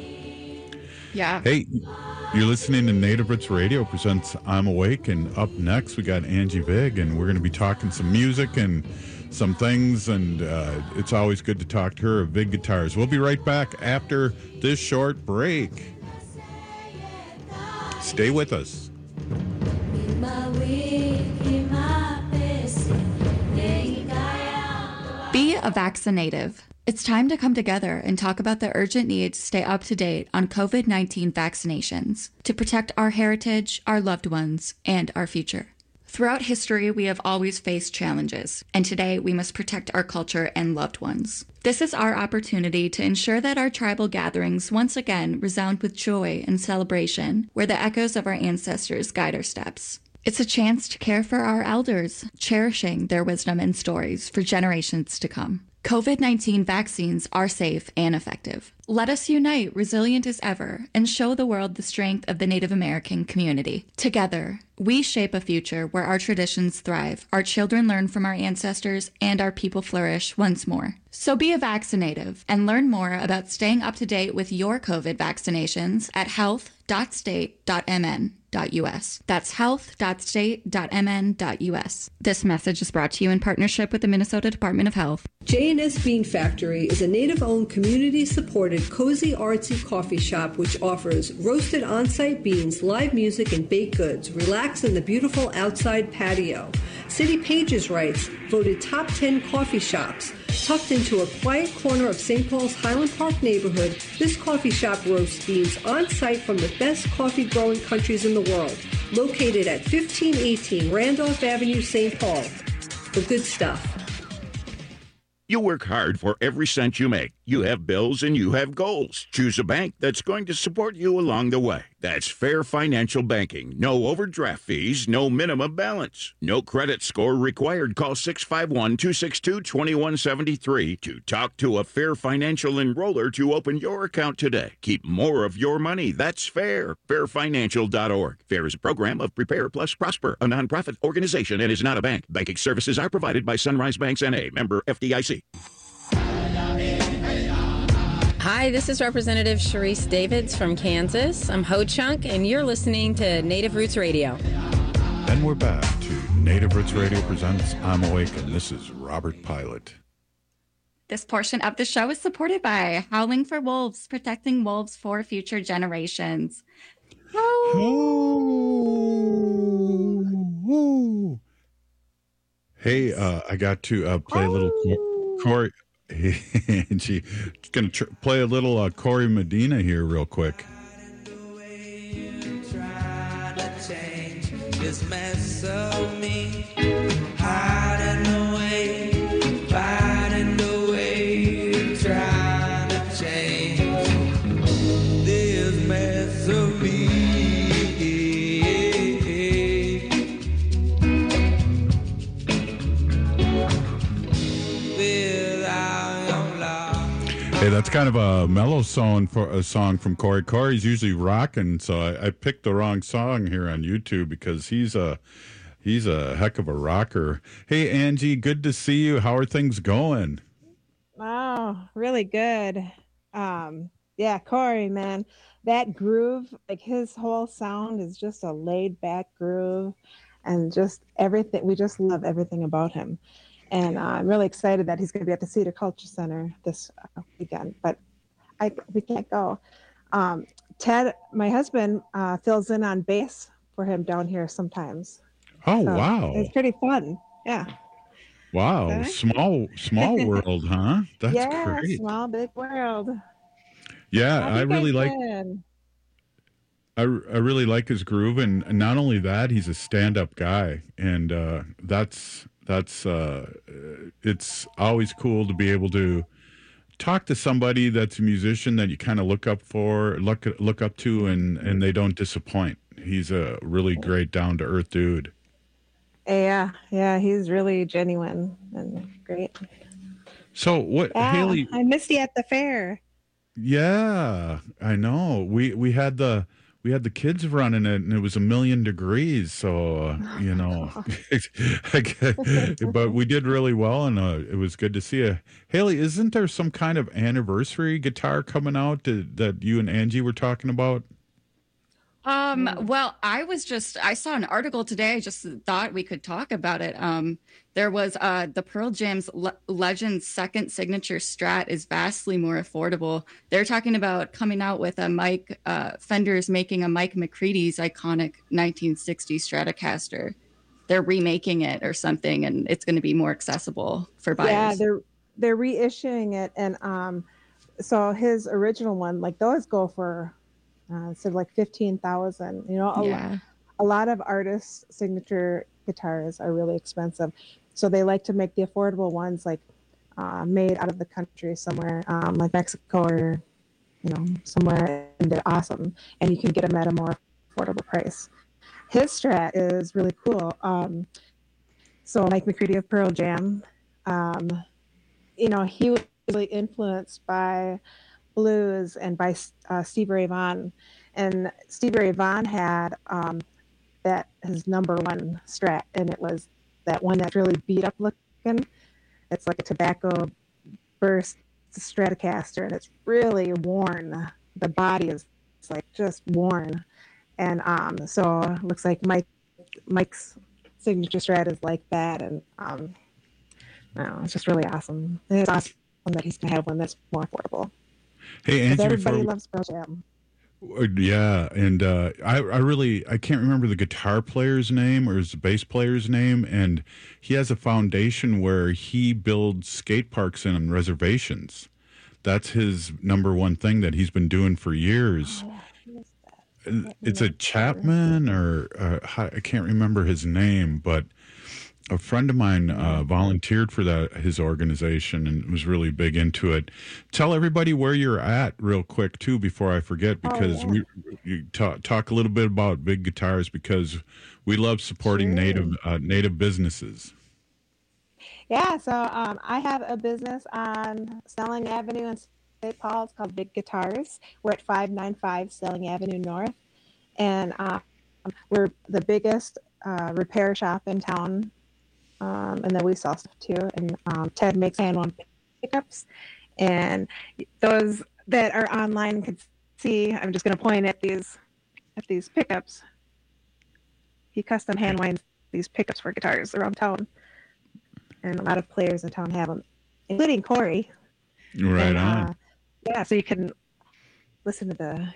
Yeah. Hey, you're listening to Native Roots Radio presents I'm Awake, and up next we got Angie Vig, and we're going to be talking some music and some things, and uh, it's always good to talk to her of Vig Guitars. We'll be right back after this short break. Stay with us. Be a vaccinative. It's time to come together and talk about the urgent need to stay up to date on COVID nineteen vaccinations to protect our heritage, our loved ones, and our future. Throughout history, we have always faced challenges, and today we must protect our culture and loved ones. This is our opportunity to ensure that our tribal gatherings once again resound with joy and celebration, where the echoes of our ancestors guide our steps. It's a chance to care for our elders, cherishing their wisdom and stories for generations to come. COVID nineteen vaccines are safe and effective. Let us unite, resilient as ever, and show the world the strength of the Native American community. Together, we shape a future where our traditions thrive, our children learn from our ancestors, and our people flourish once more. So be a vaccinative and learn more about staying up to date with your COVID vaccinations at health dot state dot m n dot u s. That's health dot state dot m n dot u s. This message is brought to you in partnership with the Minnesota Department of Health. J and S Bean Factory is a Native-owned, community-supported, cozy, artsy coffee shop which offers roasted on-site beans, live music, and baked goods. Relax in the beautiful outside patio. City Pages writes, voted top ten coffee shops. Tucked into a quiet corner of Saint Paul's Highland Park neighborhood, this coffee shop roasts beans on-site from the best coffee-growing countries in the world. Located at fifteen eighteen Randolph Avenue, Saint Paul. The good stuff. You work hard for every cent you make. You have bills and you have goals. Choose a bank that's going to support you along the way. That's Fair Financial Banking. No overdraft fees, no minimum balance. No credit score required. Call six five one, two six two, two one seven three to talk to a Fair Financial enroller to open your account today. Keep more of your money. That's fair. fair financial dot org. FAIR is a program of Prepare Plus Prosper, a nonprofit organization, and is not a bank. Banking services are provided by Sunrise Banks N A, member F D I C. Hi, this is Representative Sharice Davids from Kansas. I'm Ho Chunk, and you're listening to Native Roots Radio. And we're back to Native Roots Radio presents I'm Awake, and this is Robert Pilot. This portion of the show is supported by Howling for Wolves, protecting wolves for future generations. Oh. Hey, uh, I got to uh, play a little Corey. And she's going to tr- play a little uh, Corey Medina here real quick. Just mess of me, hiding away, fighting away, trying to change this mess of me. Hey, that's kind of a mellow song for a song from Corey. Corey's usually rocking, so I, I picked the wrong song here on YouTube because he's a he's a heck of a rocker. Hey, Angie, good to see you. How are things going? Oh, really good. Um, yeah, Corey, man, that groove, like his whole sound is just a laid back groove, and just everything. We just love everything about him. And uh, I'm really excited that he's going to be at the Cedar Culture Center this uh, weekend, but I we can't go. Um, Ted, my husband, uh, fills in on bass for him down here sometimes. Oh, so wow. It's pretty fun. Yeah. Wow. Okay. Small, small world, huh? That's yeah, great. small, big world. Yeah, I, I really I like I, I really like his groove, and, and not only that, he's a stand-up guy, and uh, that's that's uh, it's always cool to be able to talk to somebody that's a musician that you kind of look up for, look look up to, and and they don't disappoint. He's a really great, down-to-earth dude. Yeah, yeah, he's really genuine and great. So what, Yeah, Haley? I missed you at the fair. Yeah, I know. We we had the we had the kids running it, and it was a million degrees. So uh, you know, but we did really well, and uh, it was good to see you. Haley, isn't there some kind of anniversary guitar coming out that, that you and Angie were talking about? Um, well, I was just, I saw an article today. I just thought we could talk about it. Um, there was uh, the Pearl Jam's Le- Legend's second signature Strat is vastly more affordable. They're talking about coming out with a Mike, uh, Fender's making a Mike McCready's iconic nineteen sixties Stratocaster. They're remaking it or something, and it's going to be more accessible for buyers. Yeah, they're they're reissuing it, and um, so his original one, like those go for uh, so like fifteen thousand. You know, a, Yeah. lot, a lot of artists' signature guitars are really expensive, so they like to make the affordable ones like uh, made out of the country somewhere, um, like Mexico or you know somewhere, and they're awesome, and you can get them at a more affordable price. His Strat is really cool. Um, so Mike McCready of Pearl Jam, um, you know, he was really influenced by blues and by uh, Stevie Ray Vaughan. And Stevie Ray Vaughan had um, that his number one Strat, and it was that one that's really beat up looking. It's like a tobacco burst Stratocaster, and it's really worn. The body is it's like just worn. And um, so it looks like Mike Mike's signature Strat is like that, and um, I don't know, it's just really awesome. And it's awesome that he's gonna have one that's more affordable. Hey, Angie, Everybody before we- loves Pearl Jam. Uh, Yeah, and uh, I, I really I can't remember the guitar player's name or his bass player's name, and he has a foundation where he builds skate parks and reservations. That's his number one thing that he's been doing for years. Uh, It's a Chapman or uh, hi- I can't remember his name, but a friend of mine uh, volunteered for that his organization and was really big into it. Tell everybody where you're at real quick too before I forget, because we you talk, talk a little bit about Big Guitars, because we love supporting native uh, native businesses. Yeah, so um, I have a business on Snelling Avenue in Saint Paul. It's called Big Guitars. We're at five ninety-five Snelling Avenue North, and uh, we're the biggest uh, repair shop in town. Um, and then we sell stuff too. And um, Ted makes hand-wound pickups, and those that are online could see, I'm just going to point at these at these pickups. He custom hand winds these pickups for guitars around town, and a lot of players in town have them, including Corey. Right and, on. Uh, yeah, so you can listen to the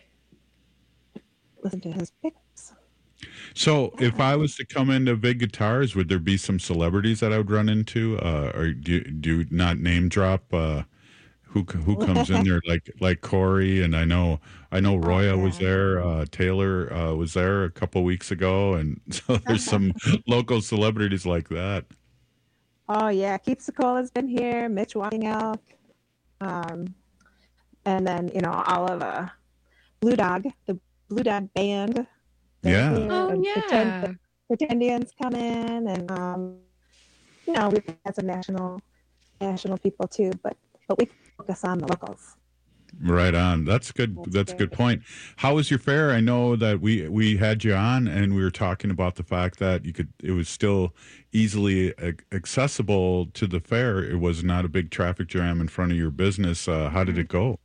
listen to his pickups. So, if I was to come into Big Guitars, would there be some celebrities that I would run into, uh, or do do you not name drop uh, who who comes in there like like Corey? And I know I know Roya was there, uh, Taylor uh, was there a couple weeks ago, and so there's some local celebrities like that. Oh yeah, Keith Sikola's been here, Mitch Walking Elk, um, and then you know all of uh, Blue Dog, the Blue Dog Band. Yeah. Oh and yeah. Pretend, Pretendians come in, and um, you know we've had some national national people too, but but we focus on the locals. Right on. That's good. That's a good point. How was your fair? I know that we we had you on, and we were talking about the fact that you could. It was still easily accessible to the fair. It was not a big traffic jam in front of your business. Uh, how did it go?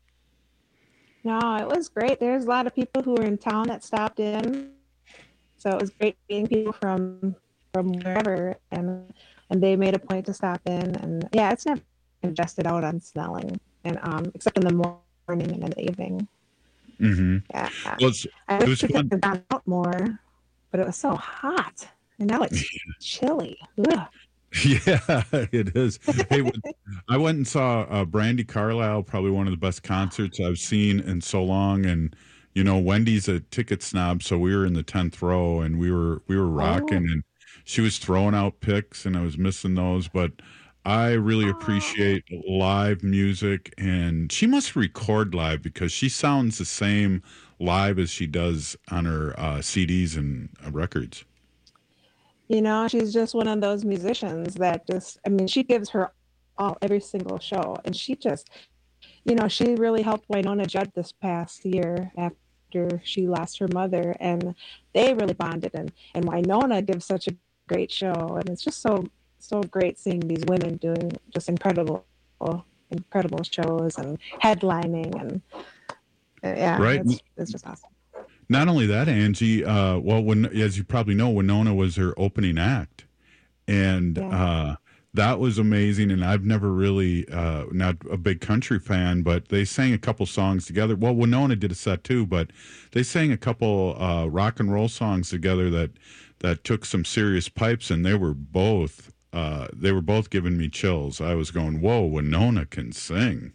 No, it was great. There's a lot of people who were in town that stopped in, so it was great meeting people from from wherever, and and they made a point to stop in. And yeah, it's never congested out on Snelling, and um, except in the morning and in the evening. Mm-hmm. Yeah, well, it's, I it wish was we fun. could have gone out more, but it was so hot, and now it's chilly. Ugh. Yeah, it is. Hey, when- I went and saw uh, Brandy Carlisle, probably one of the best concerts I've seen in so long. And you know, Wendy's a ticket snob, so we were in the tenth row, and we were we were rocking, Oh. and she was throwing out picks, and I was missing those. But I really appreciate live music, and she must record live because she sounds the same live as she does on her uh, C Ds and uh, records. You know, she's just one of those musicians that just, I mean, she gives her all every single show. And she just, you know, she really helped Winona Judd this past year after she lost her mother. And they really bonded. And, and Winona gives such a great show. And it's just so, so great seeing these women doing just incredible, incredible shows and headlining. And uh, yeah, Right. it's, it's just awesome. Not only that, Angie, uh, well, when, as you probably know, Winona was her opening act. And uh, that was amazing. And I've never really, uh, not a big country fan, but they sang a couple songs together. Well, Winona did a set too, but they sang a couple uh, rock and roll songs together that, that took some serious pipes, and they were both, uh, they were both giving me chills. I was going, whoa, Winona can sing.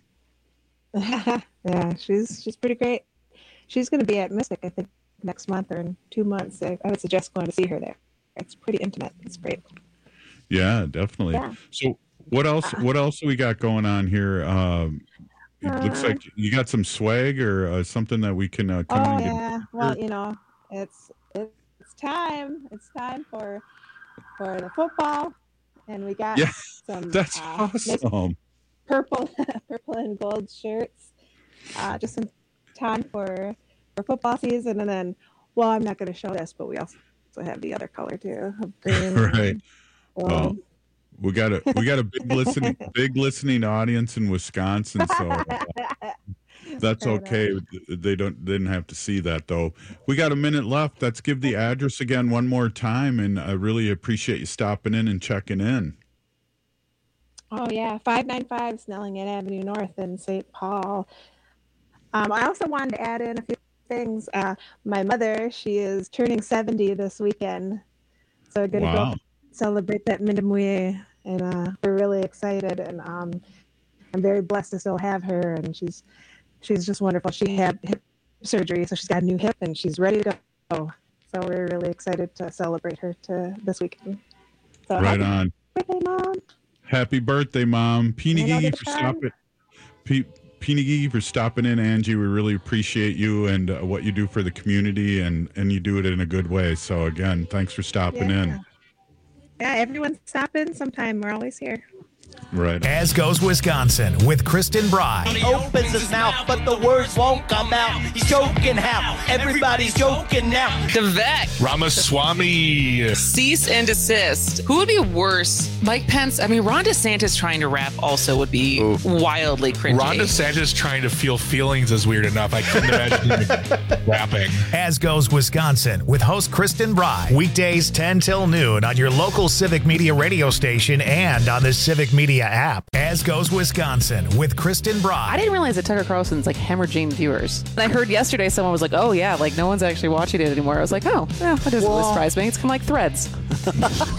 Yeah, she's she's pretty great. She's going to be at Mystic, I think, next month or in two months. I, I would suggest going to see her there. It's pretty intimate. It's great. Yeah, definitely. Yeah. So what else, what else do we got going on here? Um, it looks Uh, like you got some swag or uh, something that we can uh, come Oh, in and yeah. Well, you know, it's it's time. It's time for for the football. And we got Yeah, some that's uh, nice awesome. purple purple and gold shirts. Uh, just some time for for football season. And then, well, I'm not going to show this, but we also have the other color too, of green. Right. Um, Well, we got a we got a big listening big listening audience in Wisconsin, so uh, that's Fair okay. They don't they didn't have to see that though. We got a minute left. Let's give the address again one more time, and I really appreciate you stopping in and checking in. Oh, yeah, five ninety-five Snellingham Avenue North in Saint Paul. Um, I also wanted to add in a few things. Uh, my mother, she is turning seventy this weekend. So we're going to Wow. go celebrate that Mindamuye, and uh, we're really excited. And um, I'm very blessed to still have her, and she's she's just wonderful. She had hip surgery, so she's got a new hip, and she's ready to go. So we're really excited to celebrate her to this weekend. So Right happy on. birthday, Mom. Happy birthday, Mom. You know, Peenigee get for the time. stopping. P- Peenigee for stopping in, Angie. We really appreciate you and uh, what you do for the community, and and you do it in a good way. So again, thanks for stopping in. Yeah, everyone's stopping sometime. We're always here. Right. As Goes Wisconsin with Kristen Bry. He opens his mouth, but the words won't come out. He's joking how? Everybody's joking now. Devek. Ramaswamy. Cease and desist. Who would be worse? Mike Pence? I mean, Ron DeSantis trying to rap also would be Ooh. wildly cringy. Ron DeSantis trying to feel feelings is weird enough. I couldn't imagine him rapping. As Goes Wisconsin with host Kristen Bry. Weekdays ten till noon on your local Civic Media radio station and on the Civic Media app. As Goes Wisconsin with Kristen Bry. I didn't realize that Tucker Carlson's like hemorrhaging viewers. And I heard yesterday someone was like, oh yeah, like no one's actually watching it anymore. I was like, oh, yeah, that doesn't really surprise me. It's kind of like Threads. it,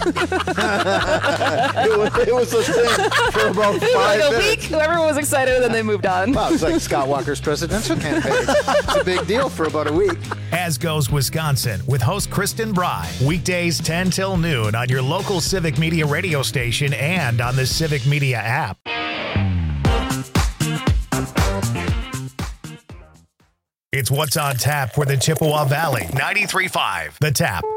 was, it was a thing for about five like a minutes. week, everyone was excited and then they moved on. Wow, it was like Scott Walker's presidential campaign. It's a big deal for about a week. As Goes Wisconsin with host Kristen Bry. Weekdays ten till noon on your local Civic Media radio station and on the Civic Media app. It's what's on tap for the Chippewa Valley. ninety-three point five The Tap.